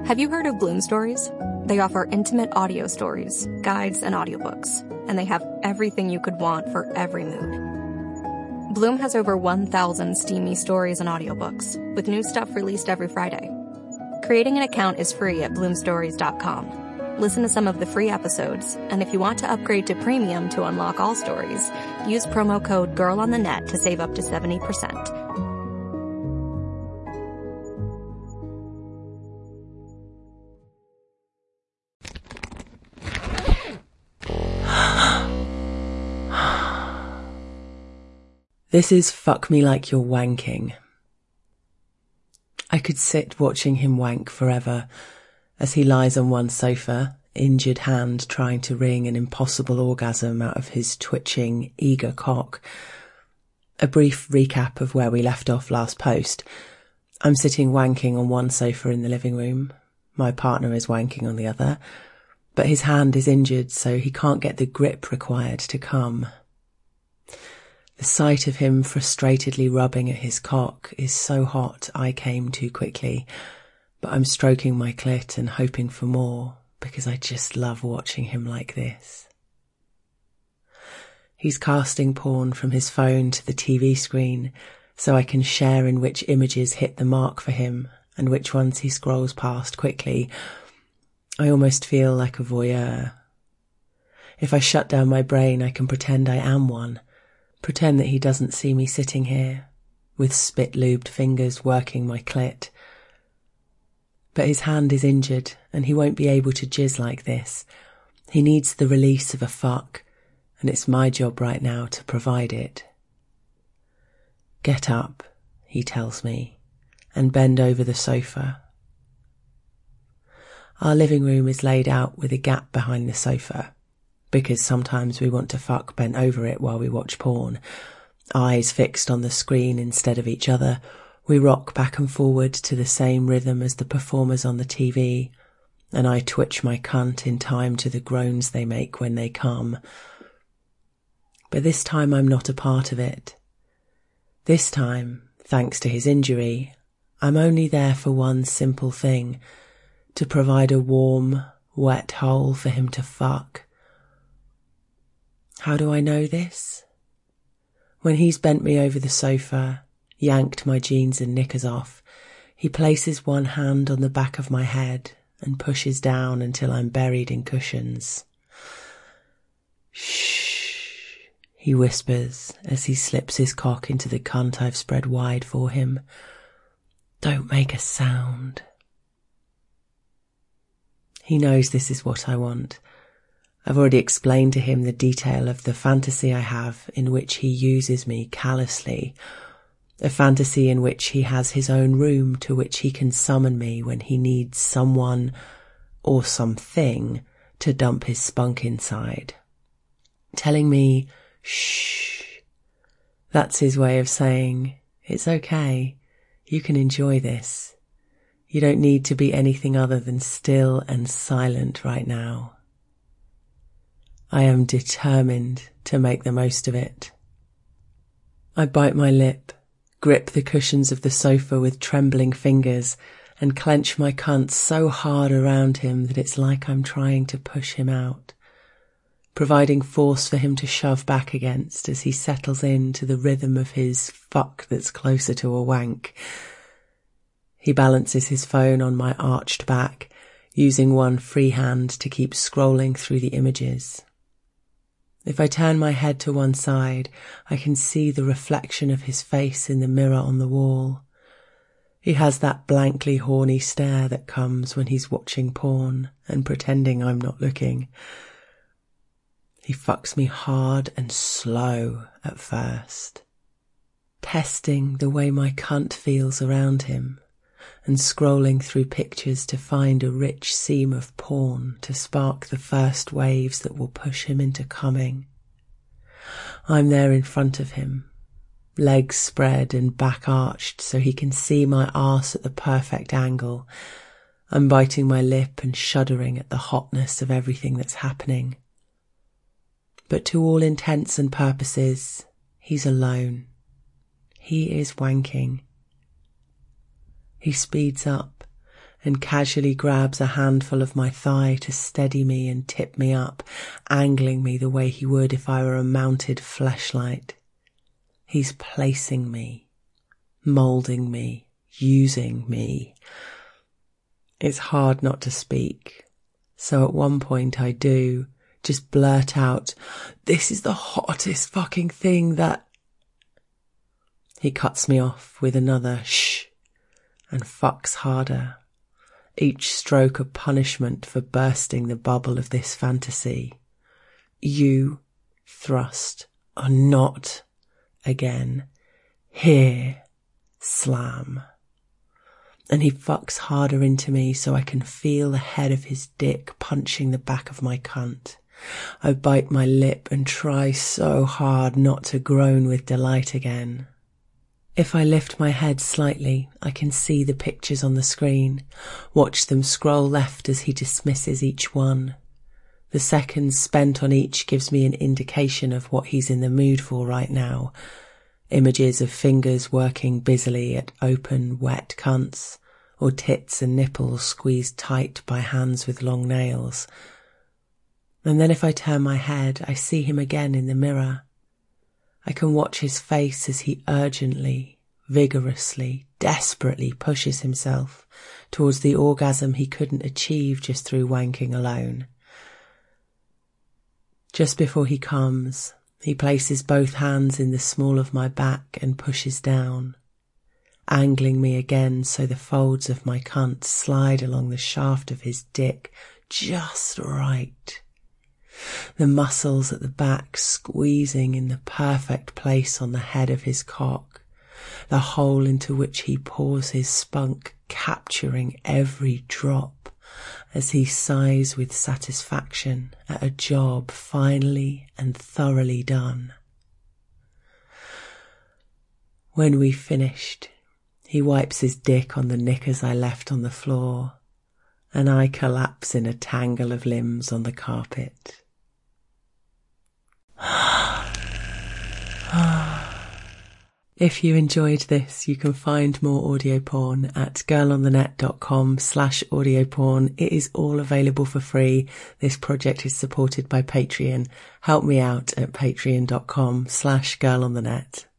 Have you heard of Bloom Stories? They offer intimate audio stories, guides, and audiobooks, and they have everything you could want for every mood. Bloom has over 1,000 steamy stories and audiobooks, with new stuff released every Friday. Creating an account is free at bloomstories.com. Listen to some of the free episodes, and if you want to upgrade to premium to unlock all stories, use promo code GIRLONTHENET to save up to 70%. This is Fuck Me Like You're Wanking. I could sit watching him wank forever as he lies on one sofa, injured hand trying to wring an impossible orgasm out of his twitching, eager cock. A brief recap of where we left off last post. I'm sitting wanking on one sofa in the living room. My partner is wanking on the other, but his hand is injured, so he can't get the grip required to come. The sight of him frustratedly rubbing at his cock is so hot I came too quickly, but I'm stroking my clit and hoping for more because I just love watching him like this. He's casting porn from his phone to the TV screen so I can share in which images hit the mark for him and which ones he scrolls past quickly. I almost feel like a voyeur. If I shut down my brain, I can pretend I am one. Pretend that he doesn't see me sitting here, with spit-lubed fingers working my clit. But his hand is injured, and he won't be able to jizz like this. He needs the release of a fuck, and it's my job right now to provide it. Get up, he tells me, and bend over the sofa. Our living room is laid out with a gap behind the sofa, because sometimes we want to fuck bent over it while we watch porn. Eyes fixed on the screen instead of each other, we rock back and forward to the same rhythm as the performers on the TV, and I twitch my cunt in time to the groans they make when they come. But this time I'm not a part of it. This time, thanks to his injury, I'm only there for one simple thing, to provide a warm, wet hole for him to fuck. How do I know this? When he's bent me over the sofa, yanked my jeans and knickers off, he places one hand on the back of my head and pushes down until I'm buried in cushions. Shh, he whispers as he slips his cock into the cunt I've spread wide for him. Don't make a sound. He knows this is what I want. I've already explained to him the detail of the fantasy I have in which he uses me callously, a fantasy in which he has his own room to which he can summon me when he needs someone or something to dump his spunk inside. Telling me, shh, that's his way of saying, it's okay, you can enjoy this. You don't need to be anything other than still and silent right now. I am determined to make the most of it. I bite my lip, grip the cushions of the sofa with trembling fingers, and clench my cunt so hard around him that it's like I'm trying to push him out, providing force for him to shove back against as he settles into the rhythm of his fuck that's closer to a wank. He balances his phone on my arched back, using one free hand to keep scrolling through the images. If I turn my head to one side, I can see the reflection of his face in the mirror on the wall. He has that blankly horny stare that comes when he's watching porn and pretending I'm not looking. He fucks me hard and slow at first, testing the way my cunt feels around him, and scrolling through pictures to find a rich seam of porn to spark the first waves that will push him into coming. I'm there in front of him, legs spread and back arched so he can see my arse at the perfect angle. I'm biting my lip and shuddering at the hotness of everything that's happening. But to all intents and purposes, he's alone. He is wanking. He speeds up, and casually grabs a handful of my thigh to steady me and tip me up, angling me the way he would if I were a mounted fleshlight. He's placing me, moulding me, using me. It's hard not to speak, so at one point I do just blurt out, "This is the hottest fucking thing that..." He cuts me off with another shh and fucks harder, each stroke a punishment for bursting the bubble of this fantasy. "You," thrust, "are not again here," slam. And he fucks harder into me so I can feel the head of his dick punching the back of my cunt. I bite my lip and try so hard not to groan with delight again. If I lift my head slightly, I can see the pictures on the screen, watch them scroll left as he dismisses each one. The seconds spent on each gives me an indication of what he's in the mood for right now. Images of fingers working busily at open, wet cunts, or tits and nipples squeezed tight by hands with long nails. And then if I turn my head, I see him again in the mirror. I can watch his face as he urgently, vigorously, desperately pushes himself towards the orgasm he couldn't achieve just through wanking alone. Just before he comes, he places both hands in the small of my back and pushes down, angling me again so the folds of my cunt slide along the shaft of his dick just right. The muscles at the back squeezing in the perfect place on the head of his cock, the hole into which he pours his spunk capturing every drop as he sighs with satisfaction at a job finally and thoroughly done. When we finished, he wipes his dick on the knickers I left on the floor, and I collapse in a tangle of limbs on the carpet. If you enjoyed this, you can find more audio porn at girlonthenet.com/audioporn. It is all available for free. This project is supported by Patreon. Help me out at patreon.com/girlonthenet.